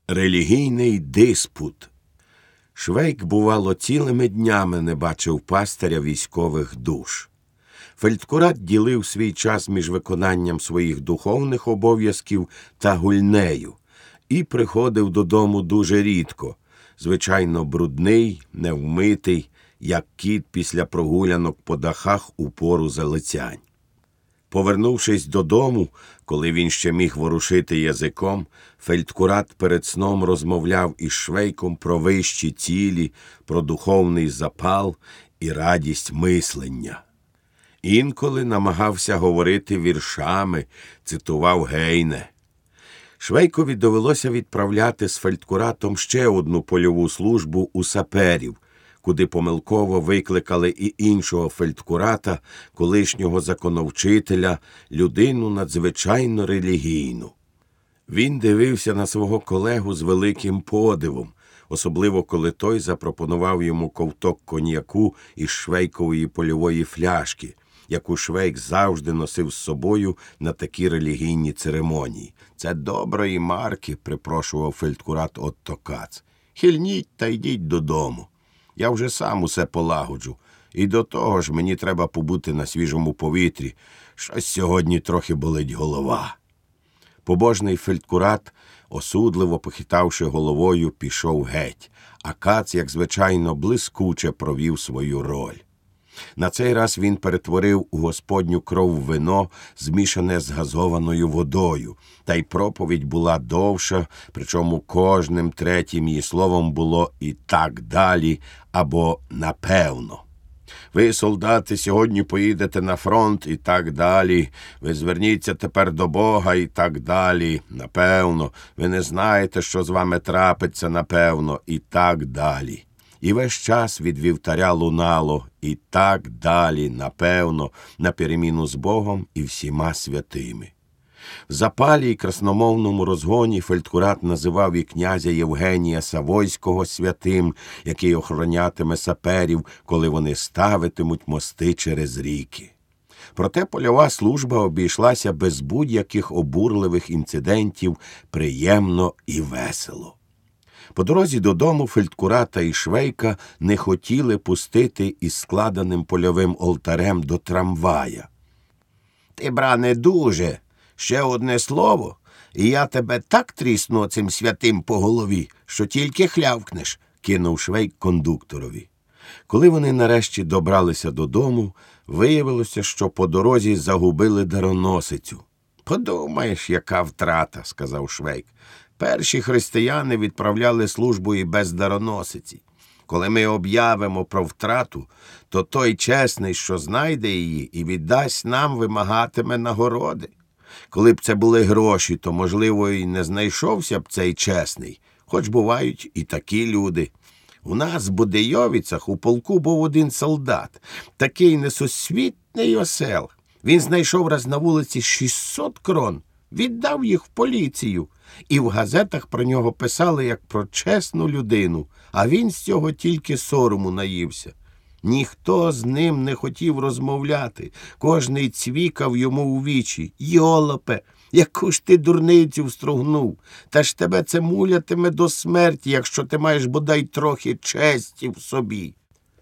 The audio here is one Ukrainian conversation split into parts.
Релігійний диспут. Швейк, бувало, цілими днями не бачив пастиря військових душ. Фельдкурат ділив свій час між виконанням своїх духовних обов'язків та гульнею і приходив додому дуже рідко, звичайно брудний, невмитий, як кіт після прогулянок по дахах у пору залицянь. Повернувшись додому, коли він ще міг ворушити язиком, фельдкурат перед сном розмовляв із Швейком про вищі цілі, про духовний запал і радість мислення. Інколи намагався говорити віршами, цитував Гейне. Швейкові довелося відправляти з фельдкуратом ще одну польову службу у саперів, куди помилково викликали і іншого фельдкурата, колишнього законовчителя, людину надзвичайно релігійну. Він дивився на свого колегу з великим подивом, особливо коли той запропонував йому ковток коньяку із Швейкової польової фляшки, яку Швейк завжди носив з собою на такі релігійні церемонії. «Це доброї марки», – припрошував фельдкурат Отто Кац. «Хильніть та йдіть додому. Я вже сам усе полагоджу. І до того ж мені треба побути на свіжому повітрі. Щось сьогодні трохи болить голова». Побожний фельдкурат, осудливо похитавши головою, пішов геть, а Кац, як звичайно, блискуче провів свою роль. На цей раз він перетворив у Господню кров вино, змішане з газованою водою, та й проповідь була довша, причому кожним третім її словом було «і так далі» або «напевно». Ви, солдати, сьогодні поїдете на фронт і так далі. Ви зверніться тепер до Бога і так далі. Напевно. Ви не знаєте, що з вами трапиться, напевно, і так далі. І весь час від вівтаря лунало і так далі, напевно, на переміну з Богом і всіма святими. В запалі й красномовному розгоні фельдкурат називав і князя Євгенія Савойського святим, який охоронятиме саперів, коли вони ставитимуть мости через ріки. Проте польова служба обійшлася без будь-яких обурливих інцидентів, приємно і весело. По дорозі додому фельдкурата і Швейка не хотіли пустити із складеним польовим олтарем до трамвая. «Ти, бране, дуже! Ще одне слово, і я тебе так трісну цим святим по голові, що тільки хлявкнеш», – кинув Швейк кондукторові. Коли вони нарешті добралися додому, виявилося, що по дорозі загубили дароносицю. «Подумаєш, яка втрата», – сказав Швейк. «Перші християни відправляли службу і без дароносиці. Коли ми об'явимо про втрату, то той чесний, що знайде її і віддасть нам, вимагатиме нагороди. Коли б це були гроші, то, можливо, і не знайшовся б цей чесний, хоч бувають і такі люди. У нас в Будейовицях у полку був один солдат, такий несусвітний осел. Він знайшов раз на вулиці 600 крон, віддав їх в поліцію. І в газетах про нього писали як про чесну людину, а він з цього тільки сорому наївся. Ніхто з ним не хотів розмовляти, кожний цвікав йому у вічі. «Йолопе, яку ж ти дурницю встругнув! Та ж тебе це мулятиме до смерті, якщо ти маєш бодай трохи честі в собі».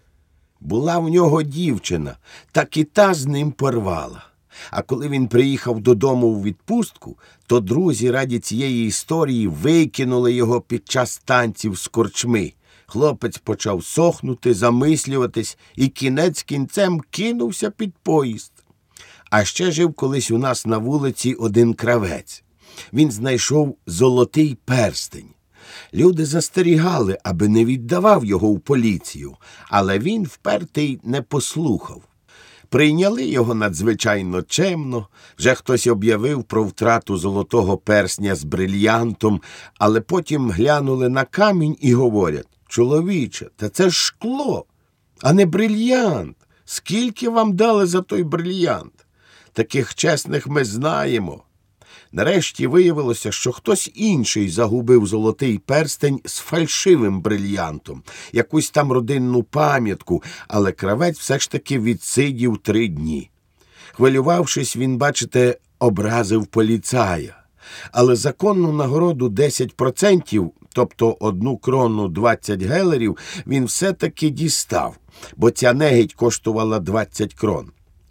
Була в нього дівчина, так і та з ним порвала. А коли він приїхав додому у відпустку, то друзі раді цієї історії викинули його під час танців з корчми. Хлопець почав сохнути, замислюватись і кінець кінцем кинувся під поїзд. А ще жив колись у нас на вулиці один кравець. Він знайшов золотий перстень. Люди застерігали, аби не віддавав його в поліцію, але він, впертий, не послухав. Прийняли його надзвичайно чемно, вже хтось об'явив про втрату золотого персня з брильянтом, але потім глянули на камінь і говорять: «Чоловіче, та це ж шкло, а не брильянт. Скільки вам дали за той брильянт? Таких чесних ми знаємо». Нарешті виявилося, що хтось інший загубив золотий перстень з фальшивим брильянтом, якусь там родинну пам'ятку, але кравець все ж таки відсидів 3 дні. Хвилювавшись, він, бачите, образив поліцая. Але законну нагороду 10%, тобто 1 крону 20 гелерів, він все-таки дістав, бо ця негідь коштувала 20 крон.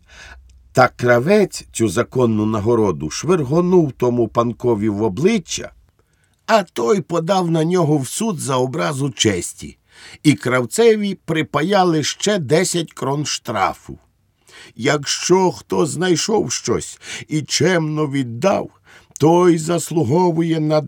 Та кравець цю законну нагороду швиргонув тому панкові в обличчя, а той подав на нього в суд за образу честі, і кравцеві припаяли ще 10 крон штрафу. Якщо хто знайшов щось і чемно віддав, той заслуговує на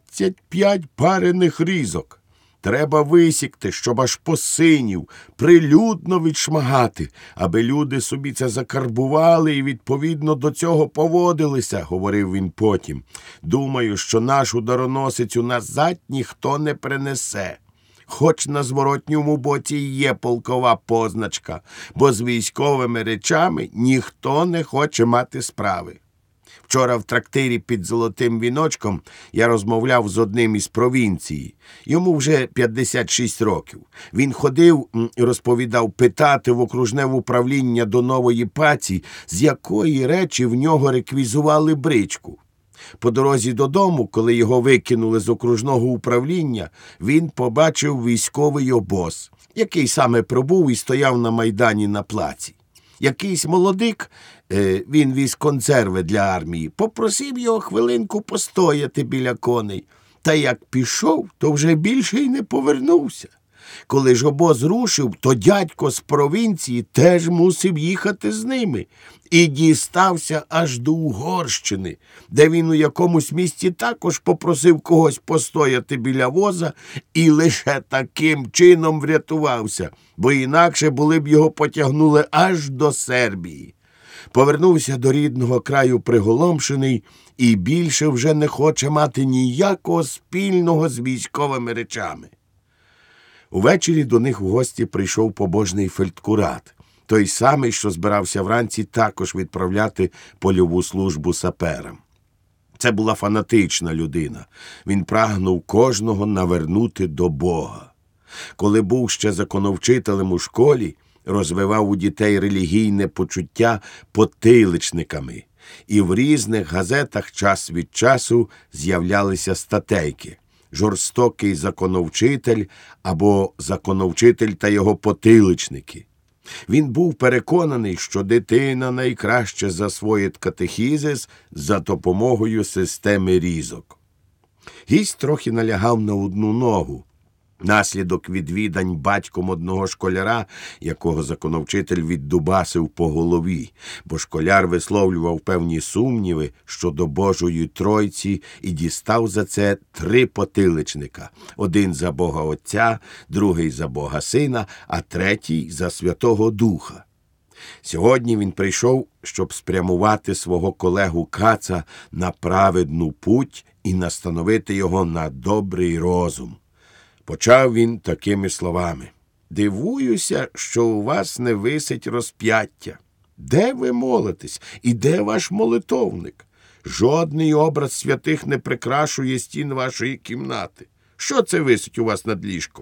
25 парених різок. Треба висікти, щоб аж посинів, прилюдно відшмагати, аби люди собі це закарбували і відповідно до цього поводилися, говорив він потім. Думаю, що нашу дароносицю назад ніхто не принесе. Хоч на зворотньому боці й є полкова позначка, бо з військовими речами ніхто не хоче мати справи. Вчора в трактирі під Золотим Віночком я розмовляв з одним із провінції. Йому вже 56 років. Він ходив, розповідав, питати в окружне управління до нової паці, з якої речі в нього реквізували бричку. По дорозі додому, коли його викинули з окружного управління, він побачив військовий обоз, який саме пробув і стояв на майдані на плаці. Якийсь молодик, він віз консерви для армії, попросив його хвилинку постояти біля коней. Та як пішов, то вже більше й не повернувся. Коли ж обоз рушив, то дядько з провінції теж мусив їхати з ними. І дістався аж до Угорщини, де він у якомусь місці також попросив когось постояти біля воза і лише таким чином врятувався, бо інакше були б його потягнули аж до Сербії. Повернувся до рідного краю приголомшений і більше вже не хоче мати ніякого спільного з військовими речами. Увечері до них в гості прийшов побожний фельдкурат, той самий, що збирався вранці також відправляти польову службу саперам. Це була фанатична людина. Він прагнув кожного навернути до Бога. Коли був ще законовчителем у школі, розвивав у дітей релігійне почуття потиличниками, і в різних газетах час від часу з'являлися статейки «Жорстокий законовчитель» або «Законовчитель та його потиличники». Він був переконаний, що дитина найкраще засвоїть катехізис за допомогою системи різок. Гість трохи налягав на одну ногу. Наслідок відвідань батьком одного школяра, якого законовчитель віддубасив по голові, бо школяр висловлював певні сумніви щодо Божої Тройці і дістав за це 3 потиличника. Один за Бога Отця, другий за Бога Сина, а третій за Святого Духа. Сьогодні він прийшов, щоб спрямувати свого колегу Каца на праведну путь і настановити його на добрий розум. Почав він такими словами. «Дивуюся, що у вас не висить розп'яття. Де ви молитесь? І де ваш молитовник? Жодний образ святих не прикрашує стін вашої кімнати. Що це висить у вас над ліжком?»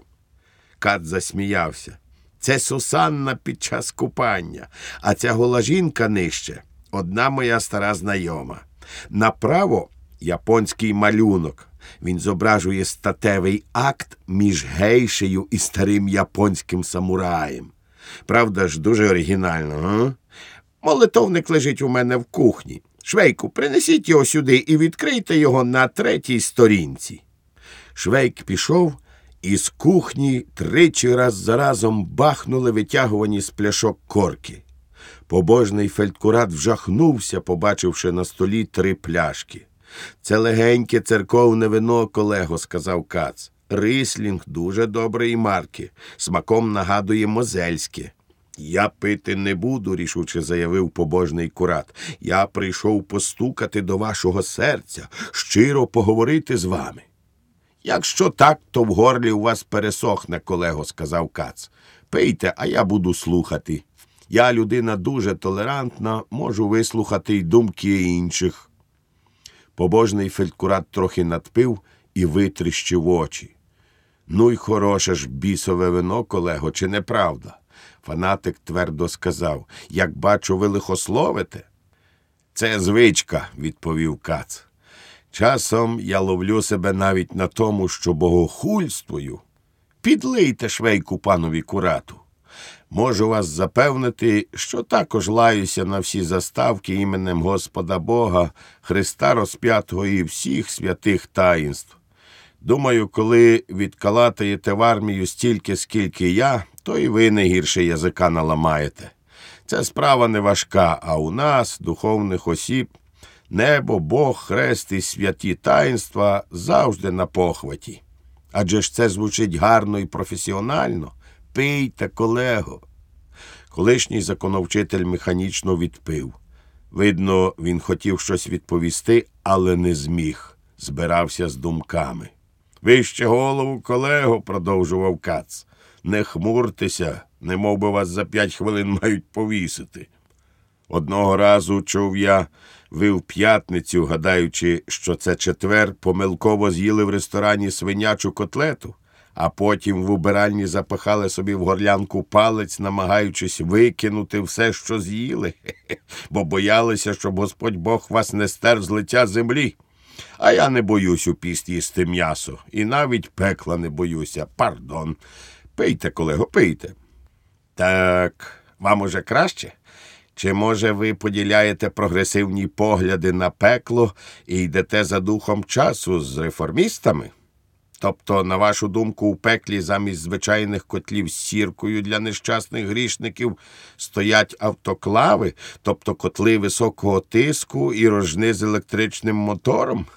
Кат засміявся. «Це Сусанна під час купання, а ця гола жінка нижче – одна моя стара знайома. Направо – японський малюнок. Він зображує статевий акт між гейшею і старим японським самураєм. Правда ж, дуже оригінально, га? Молитовник лежить у мене в кухні. Швейку, принесіть його сюди і відкрийте його на 3-й сторінці». Швейк пішов, і з кухні 3 раз за разом бахнули витягувані з пляшок корки. Побожний фельдкурат вжахнувся, побачивши на столі 3 пляшки. «Це легеньке церковне вино, колего», – сказав Кац. «Рислінг дуже доброї марки, смаком нагадує мозельське». «Я пити не буду», – рішуче заявив побожний курат. «Я прийшов постукати до вашого серця, щиро поговорити з вами». «Якщо так, то в горлі у вас пересохне, колего», – сказав Кац. «Пийте, а я буду слухати. Я людина дуже толерантна, можу вислухати й думки інших». Побожний фельдкурат трохи надпив і витріщив очі. «Ну й хороше ж бісове вино, колего, чи не правда?» Фанатик твердо сказав. «Як бачу, ви лихословите?» «Це звичка», – відповів Кац. Часом я ловлю себе навіть на тому, що богохульствую. Підлийте швейку панові Курату. Можу вас запевнити, що також лаюся на всі заставки іменем Господа Бога, Христа розп'ятого і всіх святих таїнств. Думаю, коли відкалатаєте в армію стільки, скільки я, то і ви не гірше язика наламаєте. Це справа не важка, а у нас, духовних осіб, небо, Бог, хрест і святі таїнства завжди на похваті. Адже ж це звучить гарно і професіонально. Пийте, колего. Колишній законовчитель механічно відпив. Видно, він хотів щось відповісти, але не зміг. Збирався з думками. «Вище голову, колего», – продовжував Кац. «Не хмуртеся, немов би вас за 5 хвилин мають повісити. Одного разу, чув я, ви в п'ятницю, гадаючи, що це четвер, помилково з'їли в ресторані свинячу котлету, а потім в убиральні запихали собі в горлянку палець, намагаючись викинути все, що з'їли, бо боялися, щоб Господь Бог вас не стер з лиця землі. А я не боюсь у піст їсти м'ясо, і навіть пекла не боюся. Пардон. Пийте, колего, пийте». «Так, вам уже краще? Чи, може, ви поділяєте прогресивні погляди на пекло і йдете за духом часу з реформістами? Тобто, на вашу думку, у пеклі замість звичайних котлів з сіркою для нещасних грішників стоять автоклави, тобто котли високого тиску і рожни з електричним мотором?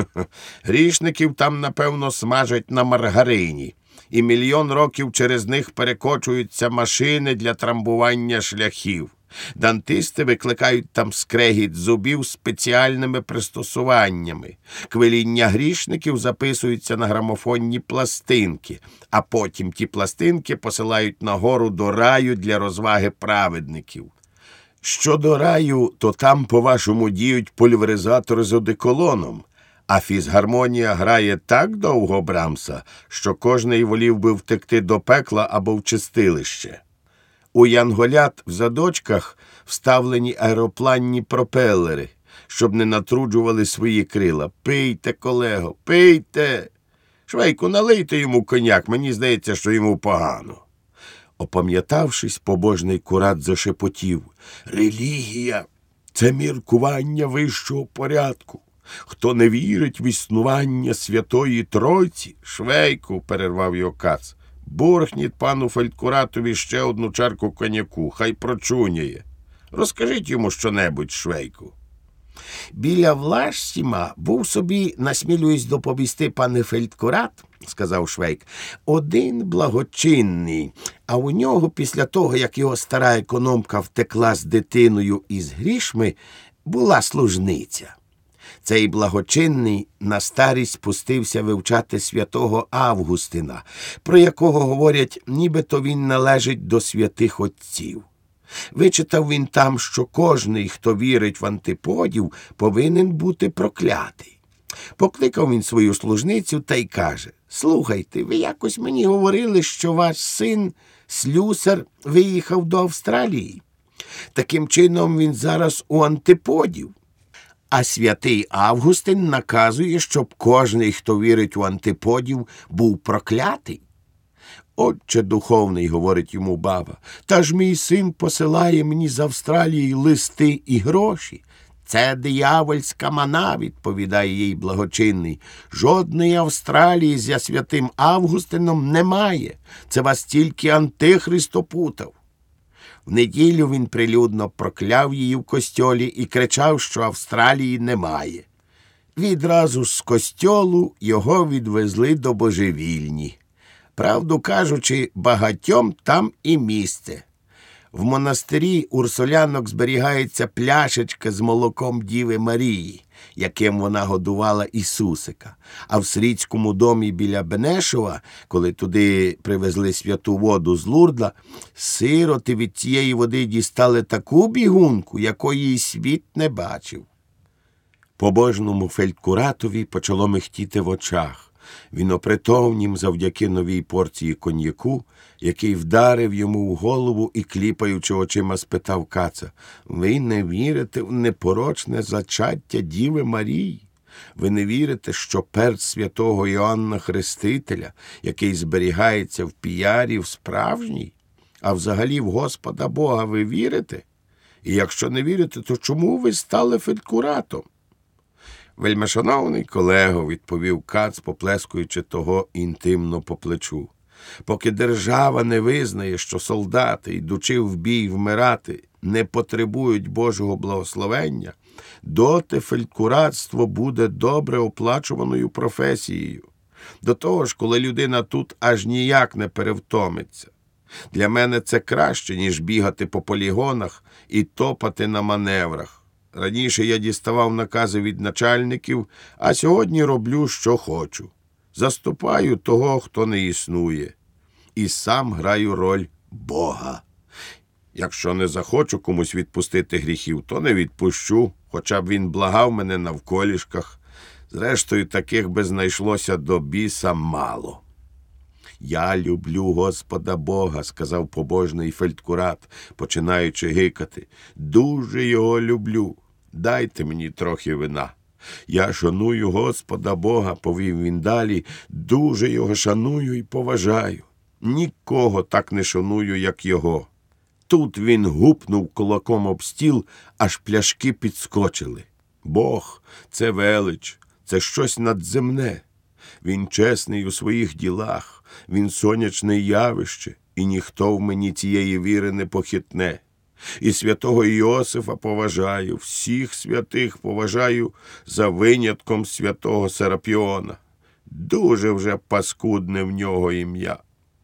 Грішників там, напевно, смажать на маргарині. І 1 мільйон років через них перекочуються машини для трамбування шляхів. Дантисти викликають там скрегіт зубів спеціальними пристосуваннями. Квиління грішників записуються на грамофонні пластинки, а потім ті пластинки посилають нагору до раю для розваги праведників. Щодо раю, то там, по-вашому, діють пульверизатори з одеколоном, а фізгармонія грає так довго Брамса, що кожний волів би втекти до пекла або в чистилище. У янголят в задочках вставлені аеропланні пропелери, щоб не натруджували свої крила. Пийте, колего, пийте! Швейку, налийте йому коньяк, мені здається, що йому погано». Опам'ятавшись, побожний Курат зашепотів: «Релігія – це міркування вищого порядку. Хто не вірить в існування Святої Тройці…» «Швейку», – перервав його Кац, – «бурхніть пану фельдкуратові ще 1 чарку коньяку, хай прочуняє. Розкажіть йому щонебудь, Швейку». «Біля Влашсіма був собі, насмілююсь доповісти, пане фельдкурат, – сказав Швейк, – один благочинний, а у нього після того, як його стара економка втекла з дитиною і з грішми, була служниця. Цей благочинний на старість пустився вивчати святого Августина, про якого говорять, нібито він належить до святих отців. Вичитав він там, що кожний, хто вірить в антиподів, повинен бути проклятий. Покликав він свою служницю та й каже: «Слухайте, ви якось мені говорили, що ваш син, слюсар, виїхав до Австралії. Таким чином він зараз у антиподів. А святий Августин наказує, щоб кожний, хто вірить у антиподів, був проклятий». «Отче духовний, – говорить йому баба, – та ж мій син посилає мені з Австралії листи і гроші». «Це диявольська мана, – відповідає їй благочинний. Жодної Австралії зі святим Августином немає. Це вас тільки Антихрист опутав». В неділю він прилюдно прокляв її в костьолі і кричав, що Австралії немає. Відразу ж з костьолу його відвезли до божевільні. Правду кажучи, багатьом там і місце. В монастирі урсулянок зберігається пляшечка з молоком Діви Марії, яким вона годувала Ісусика. А в Сріцькому домі біля Бенешова, коли туди привезли святу воду з Лурда, сироти від цієї води дістали таку бігунку, якої й світ не бачив. Побожному фельдкуратові почало михтіти в очах. Він опритомнім завдяки новій порції коньяку, який вдарив йому в голову і, кліпаючи очима, спитав Каца: «Ви не вірите в непорочне зачаття Діви Марії? Ви не вірите, що перст святого Іоанна Хрестителя, який зберігається в Піярі, справжній? А взагалі в Господа Бога ви вірите? І якщо не вірите, то чому ви стали фельдкуратом? Вельмишановний колего, відповів Кац, поплескуючи того інтимно по плечу. Поки держава не визнає, що солдати, йдучи в бій вмирати, не потребують Божого благословення, доти фельдкуратство буде добре оплачуваною професією. До того ж, коли людина тут аж ніяк не перевтомиться. Для мене це краще, ніж бігати по полігонах і топати на маневрах. Раніше я діставав накази від начальників, а сьогодні роблю, що хочу. Заступаю того, хто не існує. І сам граю роль Бога. Якщо не захочу комусь відпустити гріхів, то не відпущу, хоча б він благав мене навколішках. Зрештою, таких би знайшлося до біса мало. «Я люблю Господа Бога», – сказав побожний фельдкурат, починаючи гикати. «Дуже його люблю. Дайте мені трохи вина». «Я шаную Господа Бога», – повів він далі, – «дуже його шаную і поважаю. Нікого так не шаную, як його». Тут він гупнув кулаком об стіл, аж пляшки підскочили. Бог – це велич, це щось надземне. Він чесний у своїх ділах, він сонячне явище, і ніхто в мені цієї віри не похитне. І святого Іосифа поважаю, всіх святих поважаю за винятком святого Серапіона. Дуже вже паскудне в нього ім'я.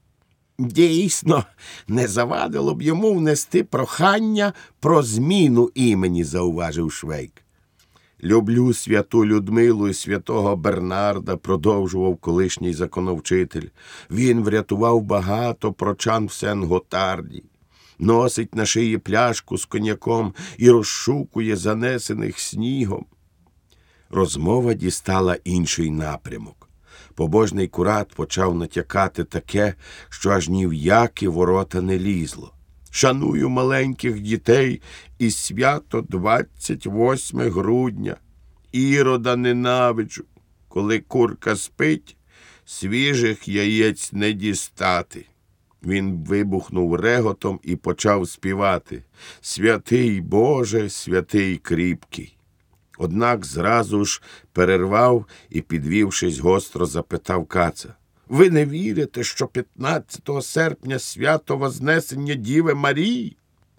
Дійсно, не завадило б йому внести прохання про зміну імені, зауважив Швейк. «Люблю святу Людмилу і святого Бернарда», – продовжував колишній законовчитель. «Він врятував багато прочан в Сен-Готарді. Носить на шиї пляшку з коньяком і розшукує занесених снігом». Розмова дістала інший напрямок. Побожний курат почав натякати таке, що аж ні в які ворота не лізло. «Шаную маленьких дітей і свято 28 грудня. Ірода ненавиджу. Коли курка спить, свіжих яєць не дістати». Він вибухнув реготом і почав співати «Святий Боже, святий кріпкий». Однак зразу ж перервав і, підвівшись, гостро запитав Каца. «Ви не вірите, що 15 серпня свято Вознесення Діви Марії?»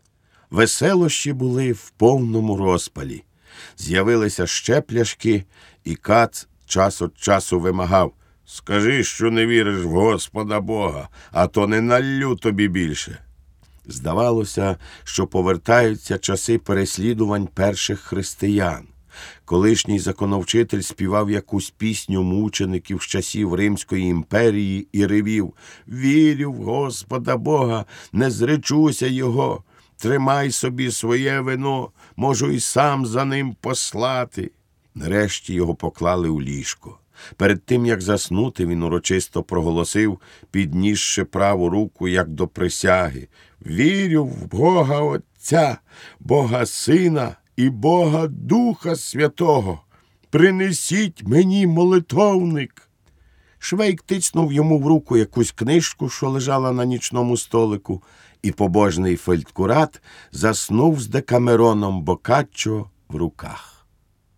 Веселощі були в повному розпалі. З'явилися ще пляшки, і Кац час від часу вимагав «Скажи, що не віриш в Господа Бога, а то не наллю тобі більше». Здавалося, що повертаються часи переслідувань перших християн. Колишній законовчитель співав якусь пісню мучеників з часів Римської імперії і ревів «Вірю в Господа Бога, не зречуся його, тримай собі своє вино, можу і сам за ним послати». Нарешті його поклали у ліжко. Перед тим, як заснути, він урочисто проголосив, піднісши праву руку, як до присяги «Вірю в Бога Отця, Бога Сина і Бога Духа Святого. Принесіть мені молитовник». Швейк тицнув йому в руку якусь книжку, що лежала на нічному столику, і побожний фельдкурат заснув з Декамероном Боккаччо в руках.